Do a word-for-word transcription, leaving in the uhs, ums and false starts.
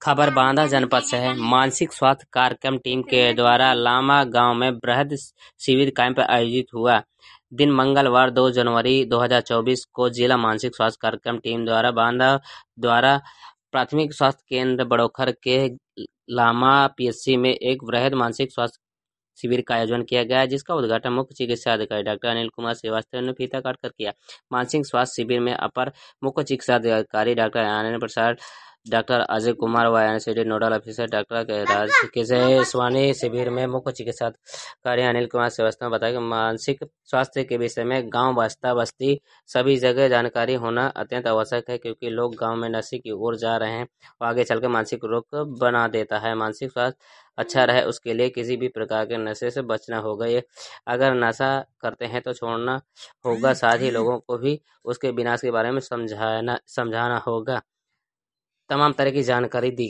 खबर बांदा जनपद से है। मानसिक स्वास्थ्य कार्यक्रम टीम के द्वारा लामा गांव में वृहद शिविर कैंप आयोजित हुआ। दिन मंगलवार दो जनवरी दो हज़ार चौबीस को जिला मानसिक स्वास्थ्य कार्यक्रम टीम द्वारा बांदा द्वारा प्राथमिक स्वास्थ्य केंद्र बड़ोखर के लामा पीएचसी में एक वृहद मानसिक स्वास्थ्य शिविर का आयोजन किया गया, जिसका उद्घाटन मुख्य चिकित्सा अधिकारी डॉक्टर अनिल कुमार श्रीवास्तव ने फीता काटकर किया। मानसिक स्वास्थ्य शिविर में अपर मुख्य चिकित्सा अधिकारी डॉक्टर आनंद प्रसाद, डॉक्टर अजय कुमार व NCD nodal officer doctor Rajeshwani. शिविर में मुख्य चिकित्सा अधिकारी अनिल कुमार श्रीवास्तव ने बताया कि मानसिक स्वास्थ्य के विषय में गांव, बस्ता, बस्ती सभी जगह जानकारी होना अत्यंत आवश्यक है, क्योंकि लोग गांव में नशे की ओर जा रहे हैं और आगे चलकर मानसिक रोग बना देता है। मानसिक स्वास्थ्य अच्छा रहे उसके लिए किसी भी प्रकार के नशे से बचना होगा। ये अगर नशा करते हैं तो छोड़ना होगा, साथ ही लोगों को भी उसके विनाश के बारे में समझाना समझाना होगा। तमाम तरह की जानकारी दी।